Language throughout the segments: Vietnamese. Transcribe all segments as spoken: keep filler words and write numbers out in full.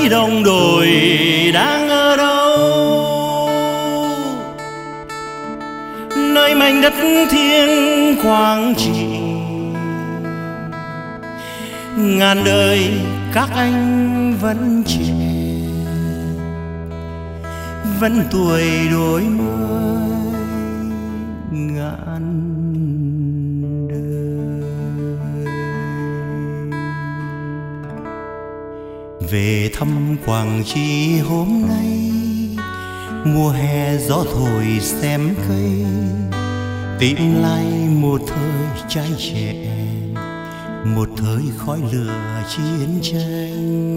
hỡi đồng đội đang ở đâu, nơi mảnh đất thiêng Quảng Trị. Ngàn đời các anh vẫn trẻ, vẫn tuổi đổi mới ngàn đời. Về thăm Quảng Trị hôm nay, mùa hè gió thổi xem cây, tìm lại một thời trai trẻ, một thời khói lửa chiến tranh.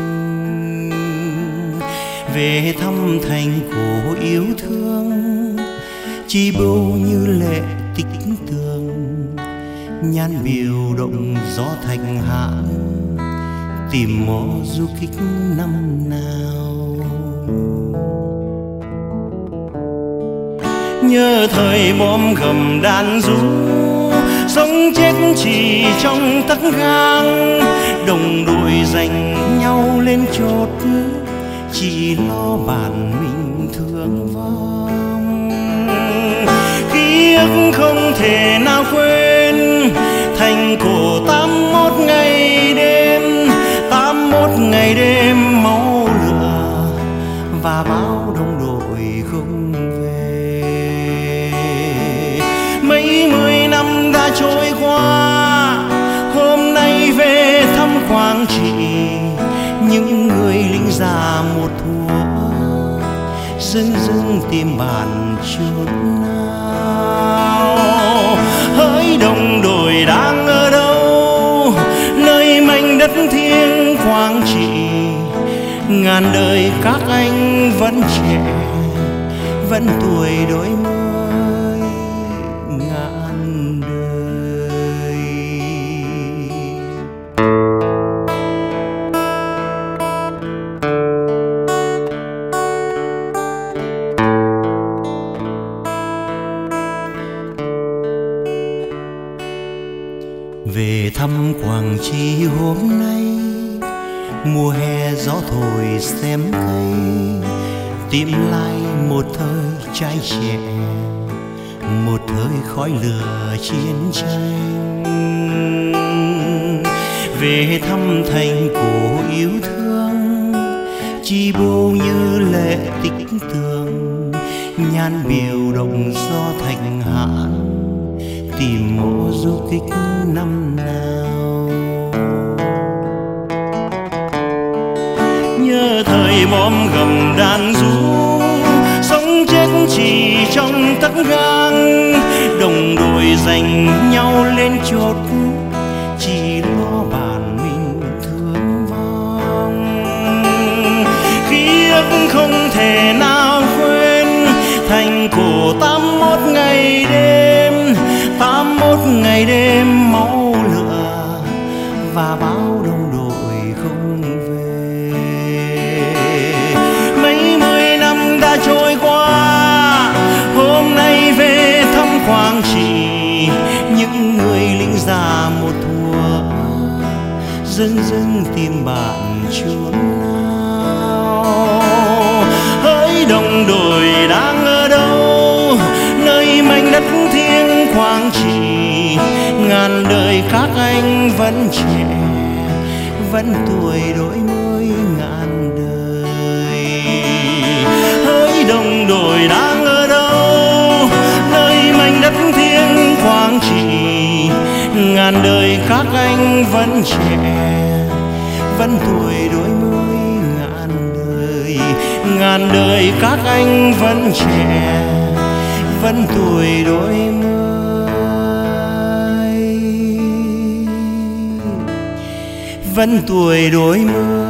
Về thăm thành cổ yêu thương, chi bưu như lệ tích tường, nhan biểu động gió thành hạ, tìm mộ du kích năm nào. Nhớ thời bom gầm đạn ru, sống chết chỉ trong tấc gang, đồng đội giành nhau lên chốt, chỉ lo bản mình thương vong. Ký ức không thể nào quên, thành cổ tám mốt ngày đêm, tám mốt ngày đêm máu lửa và bao đồng đội không về. Mấy mươi năm đã trôi qua, hôm nay về thăm Quảng Trị, những người lính già một thuở dưng dưng tìm bàn chốt nào. Hỡi đồng đội đang ở đâu, nơi mảnh đất thiêng Quảng Trị. Ngàn đời các anh vẫn trẻ, vẫn tuổi đổi mới ngàn đời. Về thăm Quảng Trị hôm nay, mùa hè gió thổi xem cây, tìm lại một thời trai trẻ, một thời khói lửa chiến tranh. Về thăm thành cổ yêu thương, chi bưu như lệ tích tường, nhan biểu động gió thành hạn, tìm mộ du kích năm nào. Nhớ thời bom gầm đạn ru, sống chết chỉ trong tấc gang, đồng đội giành nhau lên chốt, chỉ lo bản mình thương vong. Ký ức không thể nào quên, thành cổ tám mốt ngày đêm, tám mốt ngày đêm máu lửa và bao đồng đội không về. Mấy mươi năm đã trôi qua, hôm nay về thăm Quảng Trị, những người lính già một thuở dưng dưng tìm bạn chốn nào. Hỡi đồng đội đang ở đâu, nơi mảnh đất thiêng Quảng Trị. Ngàn đời các anh vẫn trẻ, vẫn tuổi đổi mới ngàn đời. Hỡi đồng đội đang ở đâu, nơi mảnh đất thiêng Quảng Trị. Ngàn đời các anh vẫn trẻ, vẫn tuổi đổi mới ngàn đời. Ngàn đời các anh vẫn trẻ, vẫn tuổi đổi mới, vẫn tuổi đổi mới.